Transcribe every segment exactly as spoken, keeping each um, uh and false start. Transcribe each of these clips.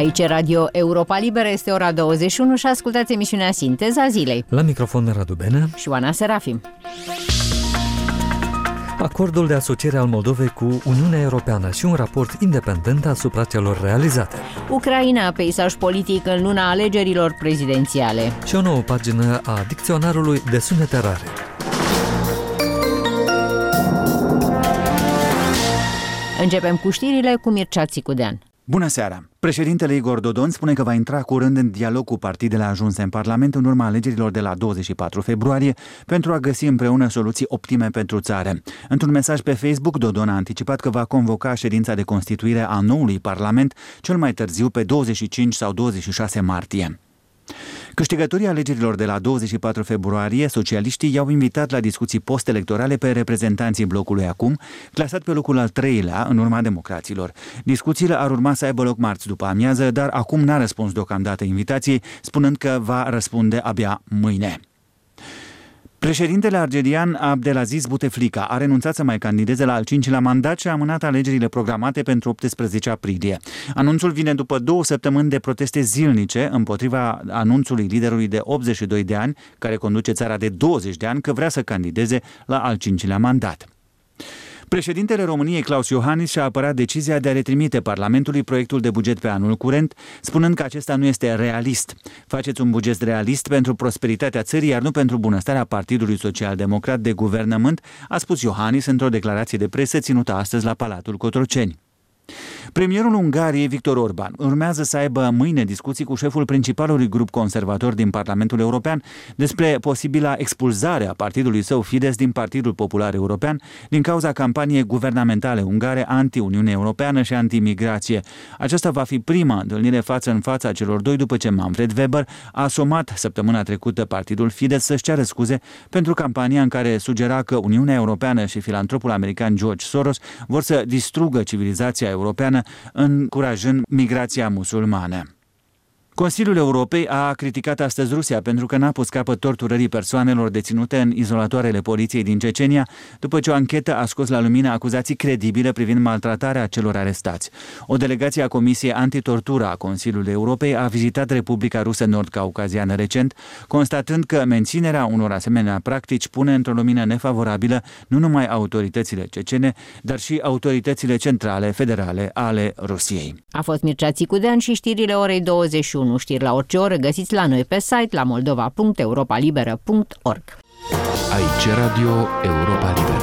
Aici Radio Europa Liberă, este ora douăzeci și unu și ascultați emisiunea Sinteza Zilei. La microfon Radu Benea și Oana Serafim. Acordul de asociere al Moldovei cu Uniunea Europeană și un raport independent asupra celor realizate. Ucraina, peisaj politic în luna alegerilor prezidențiale. Și o nouă pagină a dicționarului de sunete rare. Începem cu știrile cu Mircea Țicudean. Bună seara! Președintele Igor Dodon spune că va intra curând în dialog cu partidele ajunse în Parlament în urma alegerilor de la douăzeci și patru februarie pentru a găsi împreună soluții optime pentru țară. Într-un mesaj pe Facebook, Dodon a anticipat că va convoca ședința de constituire a noului Parlament cel mai târziu pe douăzeci și cinci sau douăzeci și șase martie. Câștigătorii alegerilor de la douăzeci și patru februarie, socialiștii i-au invitat la discuții post-electorale pe reprezentanții blocului Acum, clasat pe locul al treilea în urma democraților. Discuțiile ar urma să aibă loc marți după amiază, dar Acum n-a răspuns deocamdată invitației, spunând că va răspunde abia mâine. Președintele argelian Abdelaziz Bouteflika a renunțat să mai candideze la al cincilea mandat și a amânat alegerile programate pentru optsprezece aprilie. Anunțul vine după două săptămâni de proteste zilnice împotriva anunțului liderului de optzeci și doi de ani, care conduce țara de douăzeci de ani, că vrea să candideze la al cincilea mandat. Președintele României, Klaus Iohannis, și-a apărat decizia de a retrimite Parlamentului proiectul de buget pe anul curent, spunând că acesta nu este realist. Faceți un buget realist pentru prosperitatea țării, iar nu pentru bunăstarea Partidului Social-Democrat de guvernământ, a spus Iohannis într-o declarație de presă ținută astăzi la Palatul Cotroceni. Premierul Ungariei, Viktor Orban, urmează să aibă mâine discuții cu șeful principalului grup conservator din Parlamentul European despre posibila expulzare a partidului său Fidesz din Partidul Popular European din cauza campaniei guvernamentale ungare anti-Uniune Europeană și anti-migrație. Aceasta va fi prima întâlnire față în față a celor doi după ce Manfred Weber a somat săptămâna trecută partidul Fidesz să-și ceară scuze pentru campania în care sugera că Uniunea Europeană și filantropul american George Soros vor să distrugă civilizația europeană încurajând migrația musulmană. Consiliul Europei a criticat astăzi Rusia pentru că n-a pus capăt torturării persoanelor deținute în izolatoarele poliției din Cecenia, după ce o anchetă a scos la lumină acuzații credibile privind maltratarea celor arestați. O delegație a Comisiei Antitortură a Consiliului Europei a vizitat Republica Rusă Nord-Caucaziană recent, constatând că menținerea unor asemenea practici pune într-o lumină nefavorabilă nu numai autoritățile cecene, dar și autoritățile centrale federale ale Rusiei. A fost Mircea Țicudean și știrile orei douăzeci și unu. Știri la orice oră găsiți la noi pe site la moldova punct europa liberă punct org. Aici Radio Europa Liberă.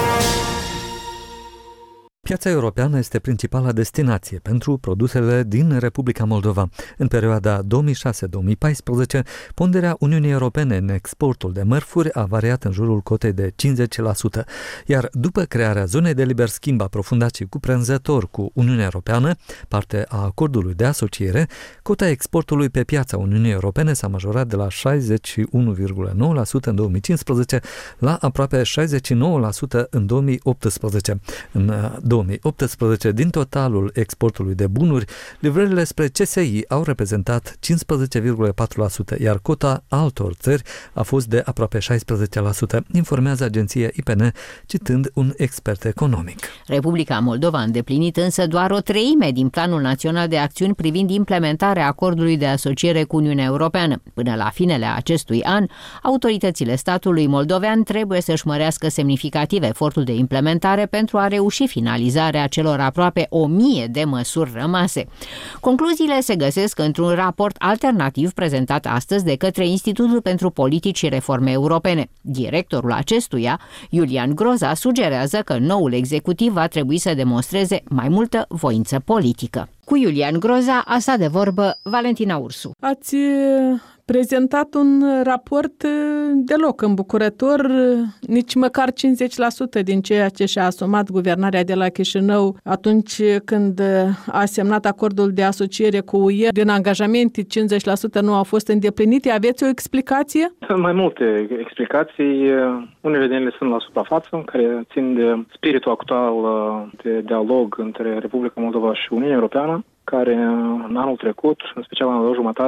Piața europeană este principala destinație pentru produsele din Republica Moldova. În perioada două mii șase - două mii paisprezece, ponderea Uniunii Europene în exportul de mărfuri a variat în jurul cotei de cincizeci la sută, iar după crearea zonei de liber schimb aprofundat și cuprinzător cu Uniunea Europeană, parte a acordului de asociere, cota exportului pe piața Uniunii Europene s-a majorat de la șaizeci și unu virgulă nouă la sută în două mii cincisprezece la aproape șaizeci și nouă la sută în două mii optsprezece. În două mii optsprezece, din totalul exportului de bunuri, livrările spre C S I au reprezentat cincisprezece virgulă patru la sută, iar cota altor țări a fost de aproape șaisprezece la sută, informează agenția I P N, citând un expert economic. Republica Moldova a îndeplinit însă doar o treime din Planul Național de Acțiuni privind implementarea acordului de asociere cu Uniunea Europeană. Până la finele acestui an, autoritățile statului moldovean trebuie să-și mărească semnificativ efortul de implementare pentru a reuși finalizarea celor aproape o mie de măsuri rămase. Concluziile se găsesc într-un raport alternativ prezentat astăzi de către Institutul pentru Politici și Reforme Europene. Directorul acestuia, Iulian Groza, sugerează că noul executiv va trebui să demonstreze mai multă voință politică. Cu Iulian Groza a stat de vorbă Valentina Ursu. Ați prezentat un raport deloc îmbucurător, nici măcar cincizeci la sută din ceea ce și-a asumat guvernarea de la Chișinău atunci când a semnat acordul de asociere cu U E. Din angajamente, cincizeci la sută nu au fost îndeplinite. Aveți o explicație? Sunt mai multe explicații. Unele din ele sunt la suprafață, care țin de spiritul actual de dialog între Republica Moldova și Uniunea Europeană, care în anul trecut, în special în a doua jumătate,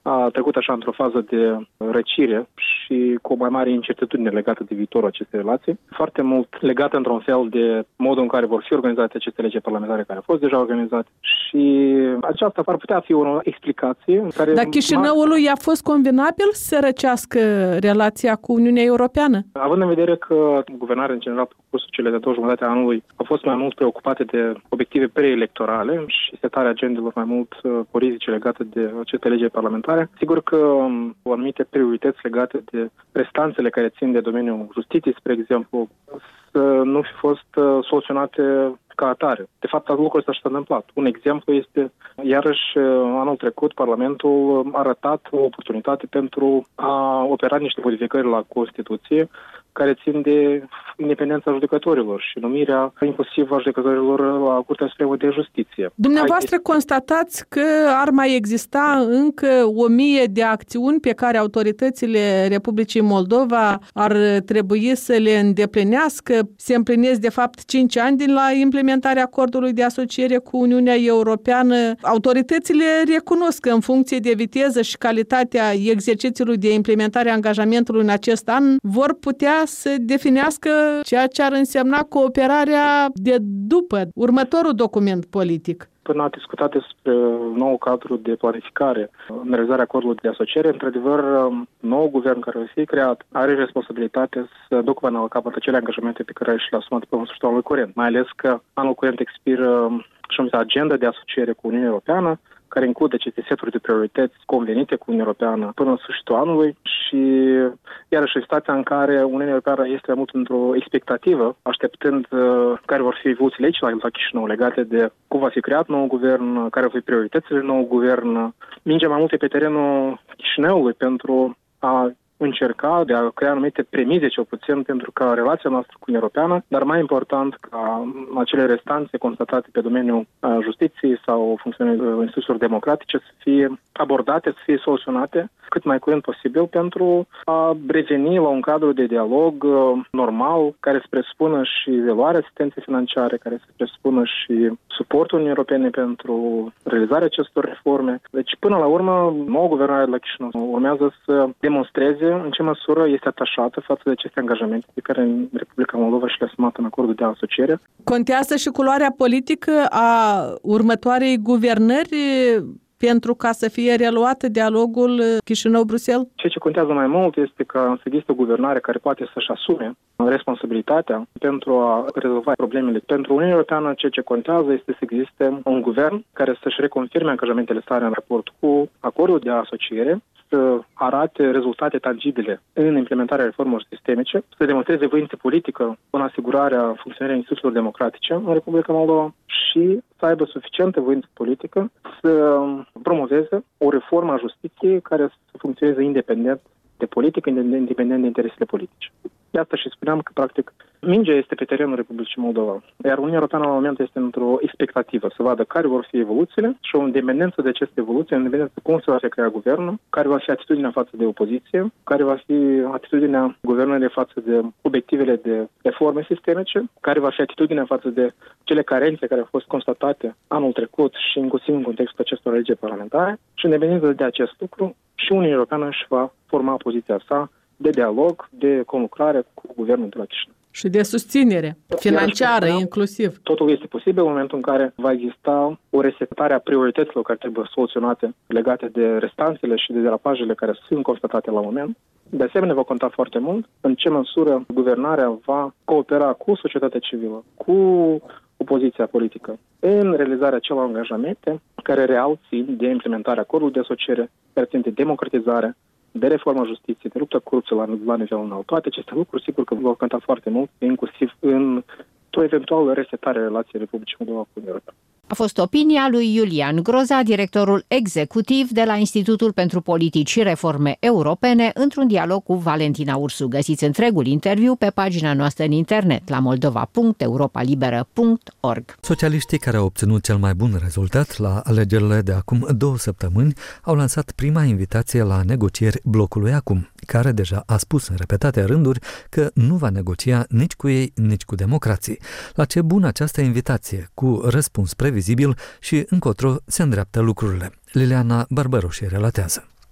a trecut așa într-o fază de răcire și cu o mai mare incertitudine legată de viitorul acestei relații, foarte mult legată într-un fel de modul în care vor fi organizate aceste legi parlamentare care au fost deja organizate și aceasta ar putea fi o explicație. Care Dar Chișinăului a fost convenabil să răcească relația cu Uniunea Europeană? Având în vedere că guvernarea în general pe cursul cele de două jumătate a anului au fost mai mult preocupate de obiective preelectorale și setarea agendelor mai mult politice legate de aceste legi parlamentare, sigur că anumite priorități legate de restanțele care țin de domeniul justiției, spre exemplu, să nu fi fost soluționate ca atare. De fapt, lucrul ăsta și s-a întâmplat. Un exemplu este, iarăși, anul trecut, Parlamentul a arătat o oportunitate pentru a opera niște modificări la Constituție care țin de independența judecătorilor și numirea inclusiv a judecătorilor la Curtea Supremă de Justiție. Dumneavoastră constatați că ar mai exista încă o mie de acțiuni pe care autoritățile Republicii Moldova ar trebui să le îndeplinească. Se împlinesc, de fapt, cinci ani din la implementarea acordului de asociere cu Uniunea Europeană. Autoritățile recunosc că în funcție de viteză și calitatea exercițiului de implementare a angajamentului în acest an vor putea să definească ceea ce ar însemna cooperarea de după următorul document politic. Până a discutat despre nou cadru de planificare în realizarea acordului de asociere, într-adevăr, nou guvern care va fi creat are responsabilitatea să ducă până la capăt acele angajamente pe care și le-a asumat pe sfârșitul anului curent. Mai ales că anul curent expiră și agenda de asociere cu Uniunea Europeană, care include aceste seturi de priorități convenite cu Uniunea Europeană până în sfârșitul anului și iarăși situația în care Uniunea Europeană este mai mult într-o expectativă, așteptând uh, care vor fi evoluțiile aici la, la Chișinău legate de cum va fi creat nou guvern, care vor fi prioritățile nou guvern. Mingea mai multe pe terenul Chișinăului pentru a încerca de a crea anumite premize, cel puțin, pentru ca relația noastră cu Uniunea Europeană, dar mai important ca acele restanțe constatate pe domeniul justiției sau funcționării instituțiilor democratice să fie abordate, să fie soluționate cât mai curând posibil pentru a reveni la un cadru de dialog normal, care să presupună și evaluarea asistenței financiare, care să presupună și suportul Uniunii Europene pentru realizarea acestor reforme. Deci, până la urmă, noua guvernare de la Chișinău urmează să demonstreze în ce măsură este atașată față de aceste angajamente pe care Republica Moldova și le-a asumat în acordul de asociere. Contează și culoarea politică a următoarei guvernări pentru ca să fie reluat dialogul Chișinău-Bruxelles? Ceea ce contează mai mult este că să există o guvernare care poate să-și asume responsabilitatea pentru a rezolva problemele. Pentru Uniunea Europeană, ceea ce contează este să existe un guvern care să-și reconfirme angajamentele sale în raport cu acordul de asociere, să arate rezultate tangibile în implementarea reformelor sistemice, să demonstreze voință politică în asigurarea funcționării instituțiilor democratice în Republica Moldova și să aibă suficientă voință politică să promoveze o reformă a justiției care să funcționeze independent de politică, independent de interesele politice. De asta și spuneam că, practic, mingea este pe terenul Republicii Moldova, iar Uniunea Europeană la moment este într-o expectativă să vadă care vor fi evoluțiile și o independență de aceste evoluții, independență cum se va fi creat guvernul, care va fi atitudinea față de opoziție, care va fi atitudinea guvernului față de obiectivele de reforme sistemice, care va fi atitudinea față de cele carențe care au fost constatate anul trecut și inclusiv în contextul acestor legi parlamentare și independență de acest lucru și Uniunea Europeană își va forma poziția sa de dialog, de conlucrare cu guvernul de la Chișinău. Și de susținere financiară, inclusiv. Totul este posibil în momentul în care va exista o resetare a priorităților care trebuie soluționate legate de restanțele și de derapajele care sunt constatate la moment. De asemenea, va conta foarte mult în ce măsură guvernarea va coopera cu societatea civilă, cu opoziția politică, în realizarea acelor angajamente care real țin de implementarea acordului de asociere, care țin de democratizare, de reforma justiției, de luptă corupție la, la nivel înalt. Toate aceste lucruri, sigur că vor conta foarte mult, inclusiv în o eventuală resetare a relației Republicii Moldova cu Uniunea Europeană. A fost opinia lui Iulian Groza, directorul executiv de la Institutul pentru Politici și Reforme Europene, într-un dialog cu Valentina Ursu. Găsiți întregul interviu pe pagina noastră în internet la moldova punct europa liberă punct org. Socialiștii care au obținut cel mai bun rezultat la alegerile de acum două săptămâni au lansat prima invitație la negocieri blocului Acum, care deja a spus în repetate rânduri că nu va negocia nici cu ei, nici cu democrații. La ce bună această invitație, cu răspuns previzibil și încotro se îndreaptă lucrurile. Liliana Barbaroșie relatează.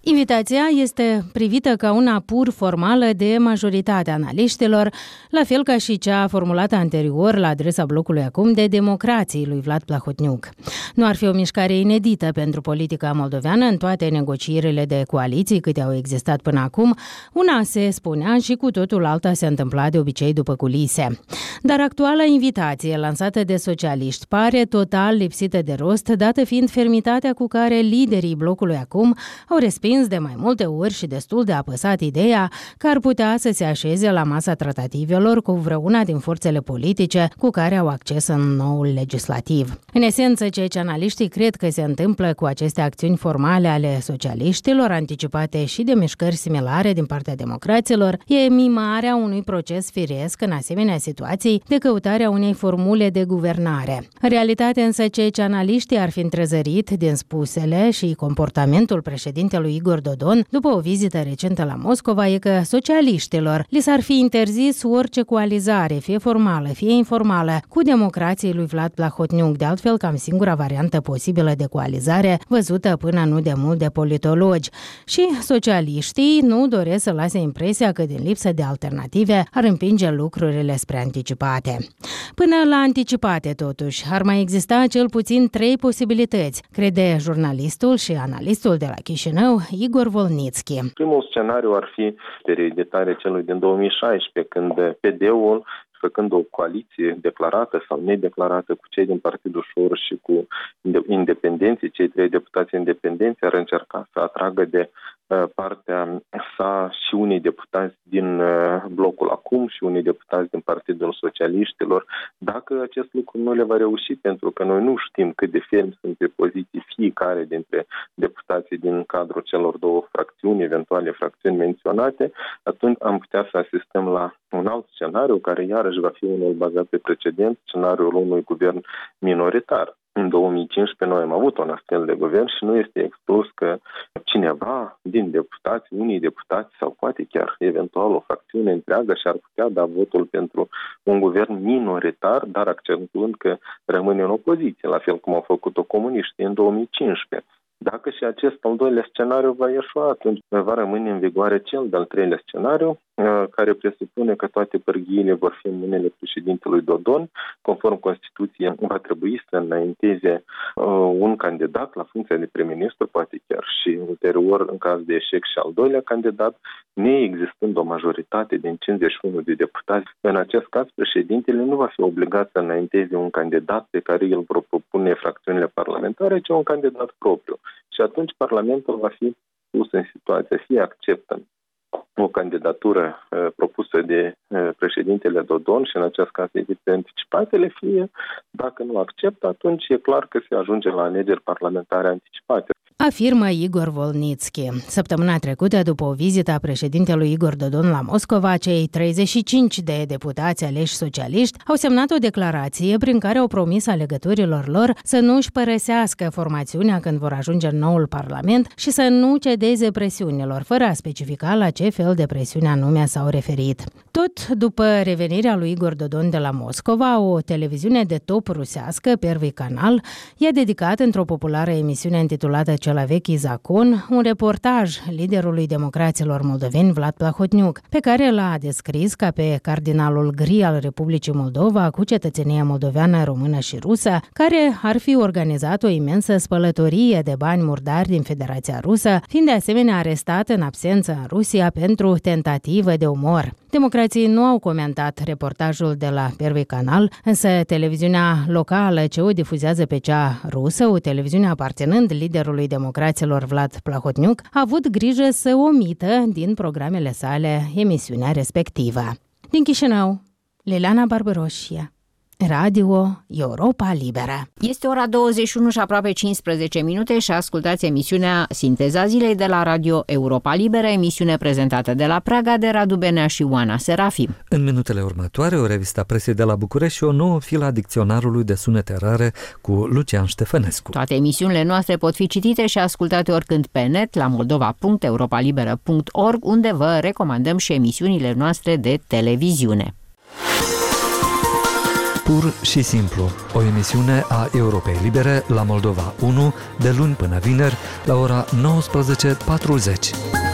Invitația este privită ca una pur formală de majoritatea analiștilor, la fel ca și cea formulată anterior la adresa blocului acum de democrații lui Vlad Plahotniuc. Nu ar fi o mișcare inedită pentru politica moldoveană în toate negocierile de coaliții câte au existat până acum. Una se spunea și cu totul alta se întâmpla de obicei după culise. Dar actuala invitație lansată de socialiști pare total lipsită de rost, dată fiind fermitatea cu care liderii blocului acum au respins de mai multe ori și destul de apăsat ideea că ar putea să se așeze la masa tratativelor cu vreuna din forțele politice cu care au acces în noul legislativ. În esență, ceea ce analiștii cred că se întâmplă cu aceste acțiuni formale ale socialiștilor, anticipate și de mișcări similare din partea democraților, e mimarea unui proces firesc în asemenea situații de căutarea unei formule de guvernare. În realitate însă, ceea ce analiștii ar fi întrezărit din spusele și comportamentul președintelui Igor Dodon după o vizită recentă la Moscova e că socialiștilor li s-ar fi interzis orice coalizare, fie formală, fie informală, cu democrații lui Vlad Plahotniuc, de altfel cam singura variantă posibilă de coalizare văzută până nu de mult de politologi. Și socialiștii nu doresc să lase impresia că din lipsă de alternative ar împinge lucrurile spre anticipate. Până la anticipate, totuși, ar mai exista cel puțin trei posibilități, crede jurnalistul și analistul de la Chișinău, Igor Volnitski. Primul scenariu ar fi ereditare celui din două mii șaisprezece, când P D-ul, făcând o coaliție declarată sau nedeclarată cu cei din Partidul Șor și cu independenții, cei trei deputați independenți, ar încerca să atragă de partea sa și unii deputați din blocul acum și unii deputați din Partidul Socialiștilor. Dacă acest lucru nu le va reuși, pentru că noi nu știm cât de fermi sunt pe poziții fiecare dintre deputații din cadrul celor două fracțiuni, eventuale fracțiuni menționate, atunci am putea să asistăm la un alt scenariu, care iarăși va fi unul bazat pe precedent, scenariul unui guvern minoritar. În două mii cincisprezece noi am avut un astfel de guvern și nu este exclus că cineva din deputați, unii deputați sau poate chiar eventual o fracțiune întreagă și-ar putea da votul pentru un guvern minoritar, dar accentuând că rămâne în opoziție, la fel cum au făcut-o comuniștii în două mii cincisprezece. Dacă și acest al doilea scenariu va ieșua, atunci va rămâne în vigoare cel de-al treilea scenariu, care presupune că toate pârghiile vor fi în mâinile președintelui Dodon. Conform Constituției, va trebui să înainteze un candidat la funcția de prim-ministru, poate chiar și ulterior, în caz de eșec, și al doilea candidat, neexistând o majoritate din cincizeci și unu de deputați. În acest caz, președintele nu va fi obligat să înainteze un candidat pe care îl vor propune fracțiunile parlamentare, ci un candidat propriu. Și atunci Parlamentul va fi pus în situația, fie acceptă o candidatură uh, propusă de uh, președintele Dodon și în acest caz de anticipatele, fie, dacă nu acceptă, atunci e clar că se ajunge la alegeri parlamentare anticipate. Afirmă Igor Volnitski. Săptămâna trecută, după o vizită a președintelui Igor Dodon la Moscova, cei treizeci și cinci de deputați aleși socialiști au semnat o declarație prin care au promis alegătorilor lor să nu își părăsească formațiunea când vor ajunge în noul parlament și să nu cedeze presiunilor, fără a specifica la ce fel de presiune anume s-au referit. Tot după revenirea lui Igor Dodon de la Moscova, o televiziune de top rusească, Первый Canal, i-a dedicat într-o populară emisiune intitulată Человеки Закон un reportaj liderului democraților moldoveni Vlad Plahotniuc, pe care l-a descris ca pe cardinalul gri al Republicii Moldova cu cetățenie moldoveană, română și rusă, care ar fi organizat o imensă spălătorie de bani murdari din Federația Rusă, fiind de asemenea arestat în absență în Rusia pentru tentativă de omor. Democrații nu au comentat reportajul de la Первый Canal, însă televiziunea locală ce o difuzează pe cea rusă, o televiziune aparținând liderului democraților Vlad Plahotniuc, a avut grijă să omită din programele sale emisiunea respectivă. Din Chișinău, Liliana Barbaroșie, Radio Europa Liberă. Este ora douăzeci și unu și aproape cincisprezece minute și ascultați emisiunea Sinteza Zilei de la Radio Europa Liberă, emisiune prezentată de la Praga de Radu Benea și Oana Serafim. În minutele următoare, o revistă presei de la București și o nouă filă a dicționarului de sunete rare cu Lucian Ștefănescu. Toate emisiunile noastre pot fi citite și ascultate oricând pe net la moldova punct europa liberă punct org, unde vă recomandăm și emisiunile noastre de televiziune. Pur și simplu, o emisiune a Europei Libere la Moldova unu, de luni până vineri, la ora nouăsprezece patruzeci.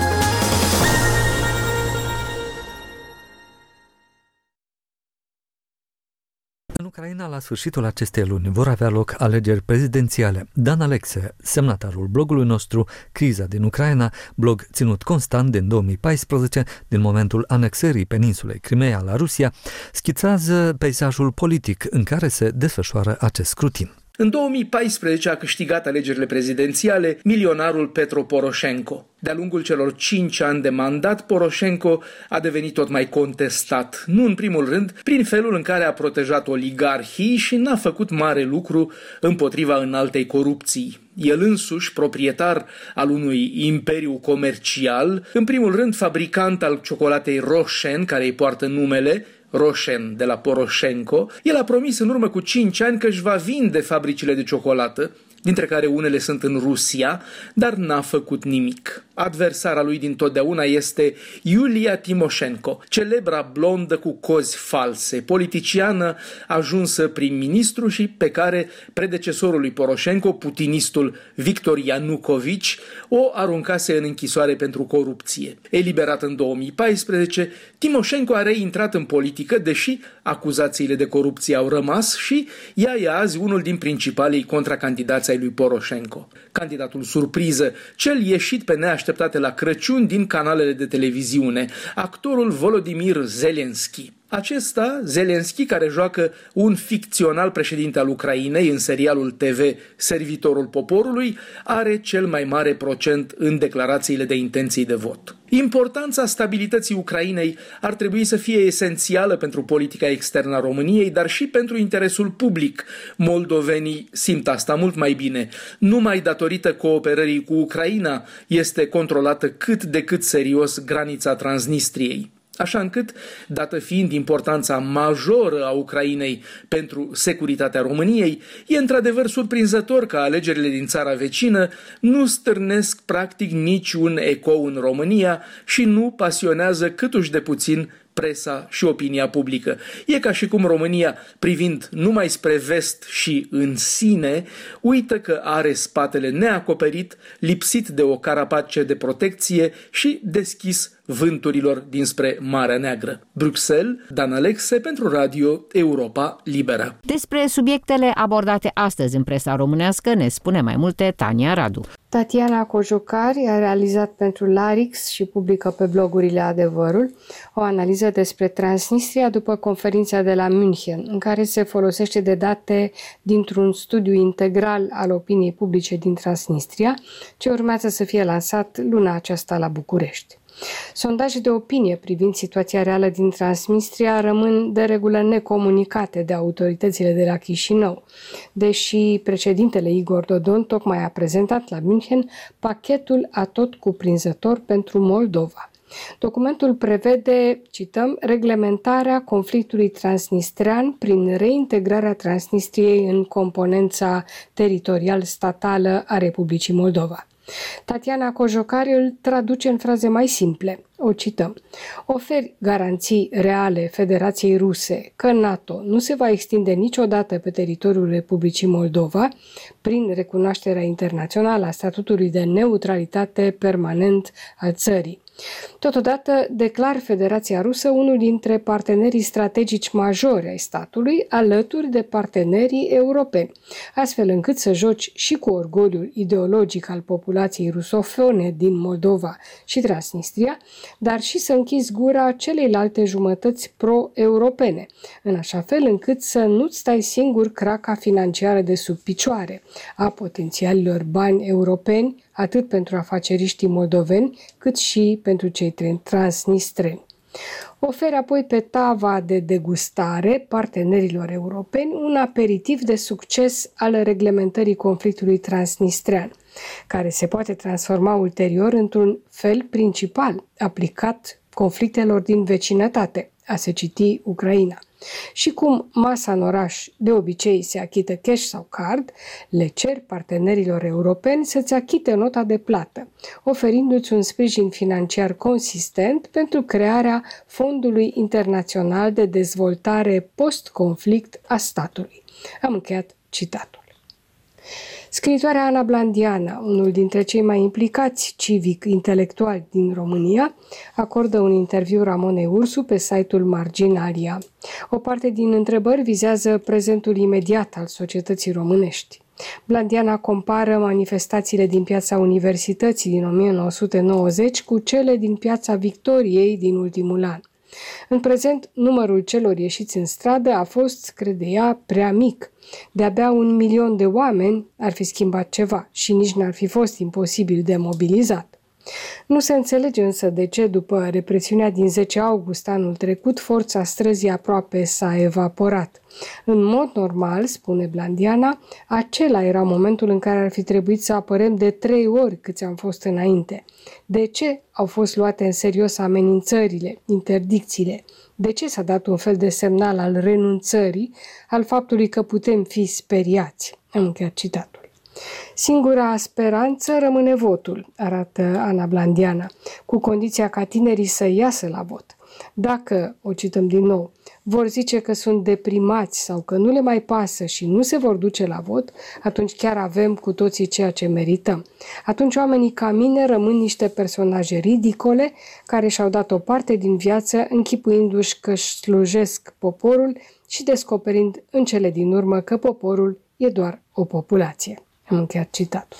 În Ucraina, la sfârșitul acestei luni, vor avea loc alegeri prezidențiale. Dan Alexe, semnatarul blogului nostru Criza din Ucraina, blog ținut constant din două mii paisprezece, din momentul anexării peninsulei Crimea la Rusia, schițează peisajul politic în care se desfășoară acest scrutin. În două mii paisprezece a câștigat alegerile prezidențiale milionarul Petro Poroșenko. De-a lungul celor cinci ani de mandat, Poroșenko a devenit tot mai contestat, nu în primul rând prin felul în care a protejat oligarhii și n-a făcut mare lucru împotriva înaltei corupții. El însuși, proprietar al unui imperiu comercial, în primul rând fabricant al ciocolatei Roșen, care îi poartă numele, Roșen de la Poroșenko, el a promis în urmă cu cinci ani că își va vinde fabricile de ciocolată, dintre care unele sunt în Rusia, dar n-a făcut nimic. Adversara lui dintotdeauna este Iulia Timoșenko, celebra blondă cu cozi false, politiciană ajunsă prim-ministru și pe care predecesorul lui Poroșenko, putinistul Victor Ianucovici, o aruncase în închisoare pentru corupție. Eliberat în două mii paisprezece, Timoșenko a reintrat în politică, deși acuzațiile de corupție au rămas și ea e azi unul din principalii contracandidați ai lui Poroșenko. Candidatul surpriză, cel ieșit pe neașteptate la Crăciun din canalele de televiziune, actorul Volodymyr Zelensky. Acesta, Zelensky, care joacă un ficțional președinte al Ucrainei în serialul T V Servitorul Poporului, are cel mai mare procent în declarațiile de intenții de vot. Importanța stabilității Ucrainei ar trebui să fie esențială pentru politica externă a României, dar și pentru interesul public. Moldovenii simt asta mult mai bine. Numai datorită cooperării cu Ucraina este controlată cât de cât serios granița Transnistriei. Așa încât, dată fiind importanța majoră a Ucrainei pentru securitatea României, e într-adevăr surprinzător că alegerile din țara vecină nu stârnesc practic niciun ecou în România și nu pasionează câtuși de puțin presa și opinia publică. E ca și cum România, privind numai spre vest și în sine, uită că are spatele neacoperit, lipsit de o carapace de protecție și deschis vânturilor dinspre Marea Neagră. Bruxelles, Dan Alexe pentru Radio Europa Liberă. Despre subiectele abordate astăzi în presa românească ne spune mai multe Tania Radu. Tatiana Cojocari a realizat pentru Larix și publică pe blogurile Adevărul o analiză despre Transnistria după conferința de la München, în care se folosește de date dintr-un studiu integral al opiniei publice din Transnistria, ce urmează să fie lansat luna aceasta la București. Sondaje de opinie privind situația reală din Transnistria rămân de regulă necomunicate de autoritățile de la Chișinău, deși președintele Igor Dodon tocmai a prezentat la München pachetul atotcuprinzător pentru Moldova. Documentul prevede, cităm, reglementarea conflictului transnistrean prin reintegrarea Transnistriei în componența teritorial-statală a Republicii Moldova. Tatiana Cojocari îl traduce în fraze mai simple. O cităm. Oferi garanții reale Federației Ruse că NATO nu se va extinde niciodată pe teritoriul Republicii Moldova prin recunoașterea internațională a statutului de neutralitate permanent al țării. Totodată declar Federația Rusă unul dintre partenerii strategici majori ai statului, alături de partenerii europeni, astfel încât să joci și cu orgoliul ideologic al populației rusofone din Moldova și Transnistria, dar și să închizi gura celeilalte jumătăți pro-europene, în așa fel încât să nu-ți stai singur craca financiară de sub picioare a potențialilor bani europeni, atât pentru afaceriștii moldoveni, cât și pentru cei transnistreni. Oferă apoi pe tava de degustare partenerilor europeni un aperitiv de succes al reglementării conflictului transnistrean, care se poate transforma ulterior într-un fel principal aplicat conflictelor din vecinătate, a se citi Ucraina. Și cum masa în oraș de obicei se achită cash sau card, le cer partenerilor europeni să-ți achite nota de plată, oferindu-ți un sprijin financiar consistent pentru crearea Fondului Internațional de Dezvoltare Post-Conflict a statului. Am încheiat citatul. Scriitoarea Ana Blandiana, unul dintre cei mai implicați civic-intelectuali din România, acordă un interviu Ramonei Ursu pe site-ul Marginalia. O parte din întrebări vizează prezentul imediat al societății românești. Blandiana compară manifestațiile din Piața Universității din o mie nouă sute nouăzeci cu cele din Piața Victoriei din ultimul an. În prezent, numărul celor ieșiți în stradă a fost, crede ea, prea mic. De-abia un milion de oameni ar fi schimbat ceva și nici n-ar fi fost imposibil de mobilizat. Nu se înțelege însă de ce, după represiunea din zece august anul trecut, forța străzii aproape s-a evaporat. În mod normal, spune Blandiana, acela era momentul în care ar fi trebuit să apărăm de trei ori câți am fost înainte. De ce au fost luate în serios amenințările, interdicțiile? De ce s-a dat un fel de semnal al renunțării, al faptului că putem fi speriați? Am încheiat citatul. Singura speranță rămâne votul, arată Ana Blandiana, cu condiția ca tinerii să iasă la vot. Dacă, o cităm din nou, vor zice că sunt deprimați sau că nu le mai pasă și nu se vor duce la vot, atunci chiar avem cu toții ceea ce merităm. Atunci oamenii ca mine rămân niște personaje ridicole care și-au dat o parte din viață închipuindu-și că își slujesc poporul și descoperind în cele din urmă că poporul e doar o populație. Am încheiat citatul.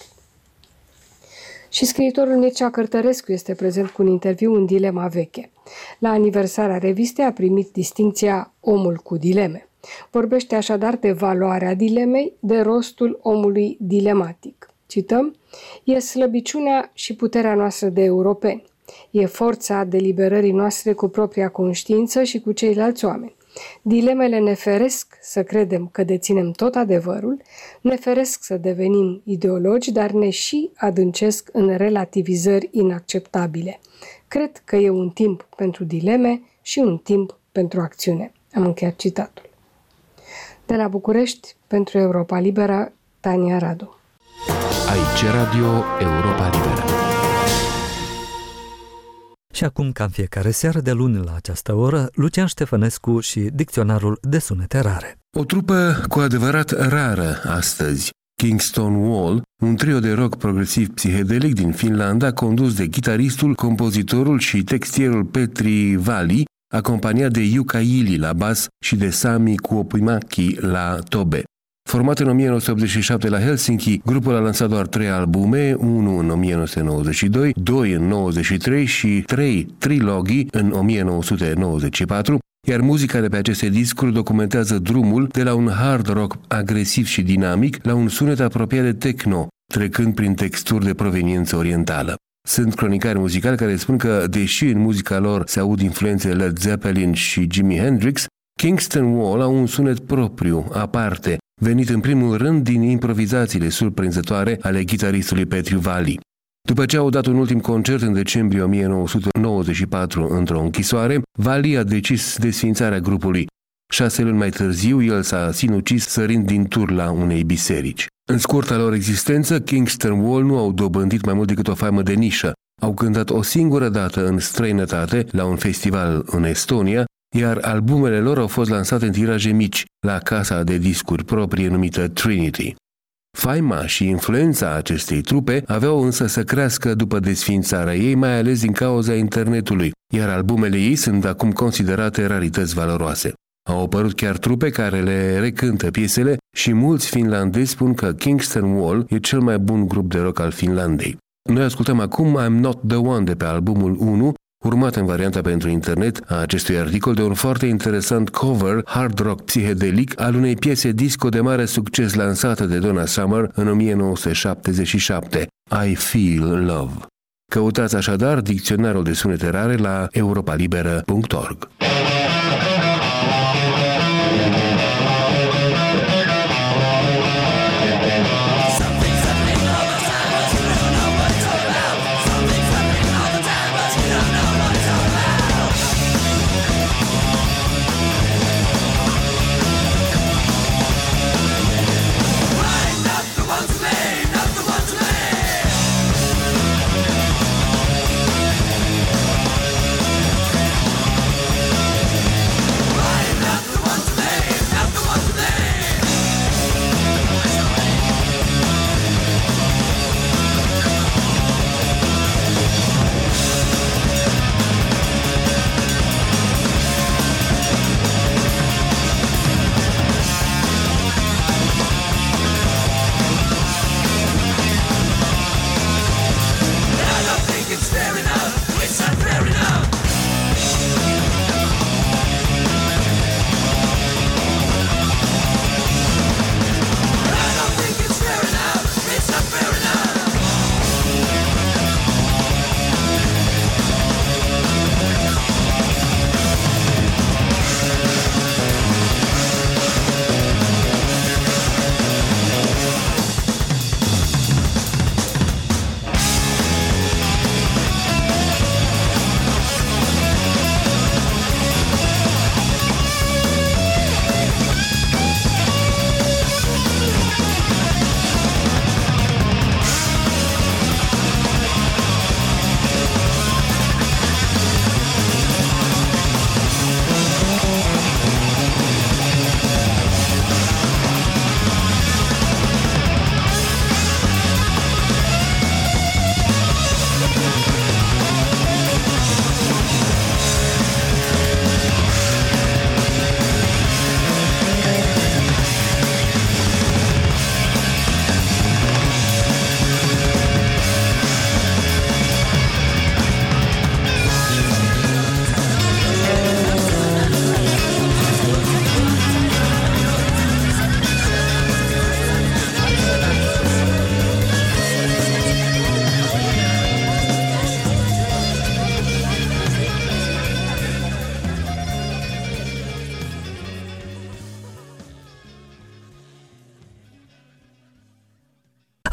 Și scriitorul Mircea Cărtărescu este prezent cu un interviu în Dilema veche. La aniversarea revistei a primit distincția Omul cu dileme. Vorbește așadar de valoarea dilemei, de rostul omului dilematic. Cităm: e slăbiciunea și puterea noastră de europeni. E forța deliberării noastre cu propria conștiință și cu ceilalți oameni. Dilemele ne feresc să credem că deținem tot adevărul, ne feresc să devenim ideologi, dar ne și adâncesc în relativizări inacceptabile. Cred că e un timp pentru dileme și un timp pentru acțiune. Am încheiat citatul. De la București, pentru Europa Liberă, Tania Radu. Aici Radio Europa Liberă. Și acum, ca în fiecare seară de luni la această oră, Lucian Ștefănescu și dicționarul de sunete rare. O trupă cu adevărat rară astăzi. Kingston Wall, un trio de rock progresiv psihedelic din Finlanda, condus de chitaristul, compozitorul și textierul Petri Vali, acompaniat de Jukka Jili la bas și de Sami Kuopimaki la tobe. Format în o mie nouă sute optzeci și șapte la Helsinki, grupul a lansat doar trei albume, unul în o mie nouă sute nouăzeci și doi, doi în nouăzeci și trei și trei trilogii în o mie nouă sute nouăzeci și patru, iar muzica de pe aceste discuri documentează drumul de la un hard rock agresiv și dinamic la un sunet apropiat de techno, trecând prin texturi de proveniență orientală. Sunt cronicari muzicali care spun că, deși în muzica lor se aud influențe Led Zeppelin și Jimi Hendrix, Kingston Wall au un sunet propriu, aparte, venit în primul rând din improvizațiile surprinzătoare ale chitaristului Petri Vali. După ce au dat un ultim concert în decembrie o mie nouă sute nouăzeci și patru într-o închisoare, Vali a decis desființarea grupului. Șase luni mai târziu, el s-a sinucis sărind din turla unei biserici. În scurta lor existență, Kingston Wall nu au dobândit mai mult decât o faimă de nișă. Au cântat o singură dată în străinătate, la un festival în Estonia, iar albumele lor au fost lansate în tiraje mici, la casa de discuri proprie numită Trinity. Faima și influența acestei trupe aveau însă să crească după desființarea ei, mai ales din cauza internetului, iar albumele ei sunt acum considerate rarități valoroase. Au apărut chiar trupe care le recântă piesele și mulți finlandezi spun că Kingston Wall e cel mai bun grup de rock al Finlandei. Noi ascultăm acum I'm Not The One de pe albumul unu, urmat în varianta pentru internet a acestui articol de un foarte interesant cover hard rock psihedelic al unei piese disco de mare succes lansată de Donna Summer în o mie nouă sute șaptezeci și șapte, I Feel Love. Căutați așadar dicționarul de sunete rare la europalibera punct org.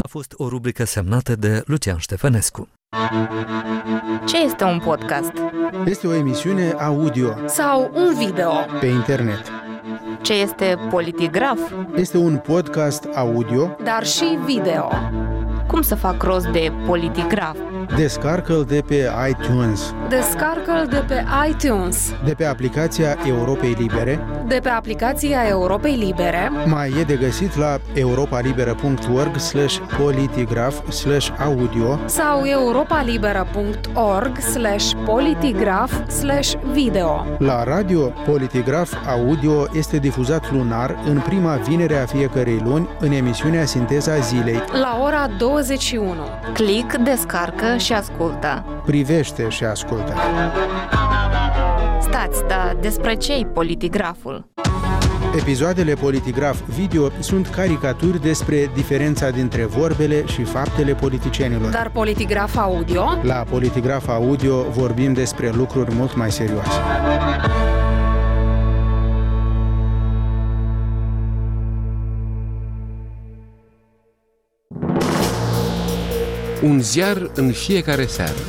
a fost o rubrică semnată de Lucian Ștefănescu. Ce este un podcast? Este o emisiune audio sau un video pe internet. Ce este Politigraf? Este un podcast audio, dar și video. Cum să fac rost de Politigraf? Descarcă-l de pe iTunes. Descarcă-l de pe iTunes. De pe aplicația Europei Libere. De pe aplicația Europei Libere. Mai e de găsit la europalibera.org slash politigraf slash audio sau europalibera.org slash politigraf slash video. La radio, Politigraf Audio este difuzat lunar în prima vinere a fiecărei luni în emisiunea Sinteza Zilei. La ora douăzeci și unu. Click, descarcă și ascultă. Privește și ascultă. Stați, dar despre ce-i Politigraful? Episoadele Politigraf Video sunt caricaturi despre diferența dintre vorbele și faptele politicienilor. Dar Politigraf Audio? La Politigraf Audio vorbim despre lucruri mult mai serioase. Un ziar în fiecare seară.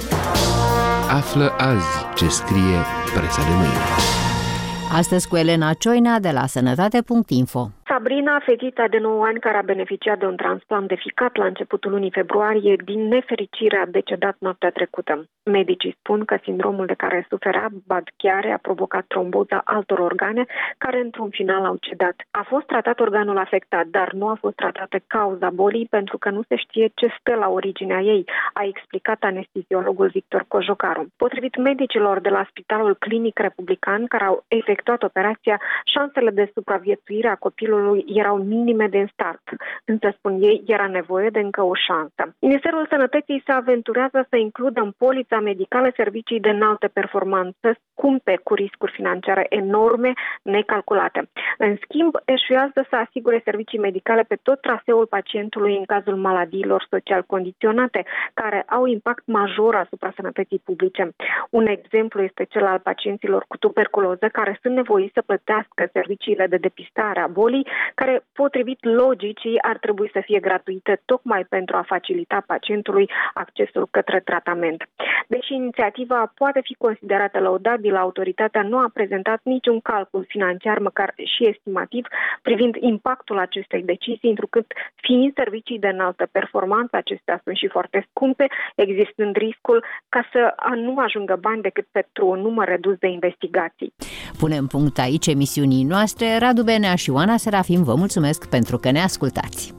Află azi ce scrie presa de mâine. Astăzi cu Elena Cioina de la sănătate punct info. Sabrina, fetița de nouă ani care a beneficiat de un transplant de ficat la începutul lunii februarie, din nefericire a decedat noaptea trecută. Medicii spun că sindromul de care suferea, ba chiar a provocat tromboza altor organe, care într-un final au cedat. A fost tratat organul afectat, dar nu a fost tratată cauza bolii pentru că nu se știe ce stă la originea ei, a explicat anesteziologul Victor Cojocaru. Potrivit medicilor de la Spitalul Clinic Republican care au efectuat operația, șansele de supraviețuire a copilului erau minime din start, însă, spun ei, era nevoie de încă o șansă. Ministerul Sănătății se aventurează să includă în polița medicală servicii de înaltă performanță, scumpe, cu riscuri financiare enorme, necalculate. În schimb, eșuează să asigure servicii medicale pe tot traseul pacientului în cazul maladiilor social condiționate, care au impact major asupra sănătății publice. Un exemplu este cel al pacienților cu tuberculoză, care sunt nevoiți să plătească serviciile de depistare a bolii, care, potrivit logicii, ar trebui să fie gratuite tocmai pentru a facilita pacientului accesul către tratament. Deși inițiativa poate fi considerată lăudabilă, autoritatea nu a prezentat niciun calcul financiar, măcar și estimativ, privind impactul acestei decizii, întrucât, fiind servicii de înaltă performanță, acestea sunt și foarte scumpe, existând riscul ca să nu ajungă bani decât pentru un număr redus de investigații. Punem punct aici emisiunii noastre. Radu Benea și Oana Serafim vă mulțumesc pentru că ne ascultați.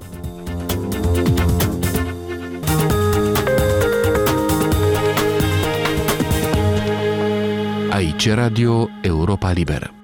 Aici Radio Europa Liberă.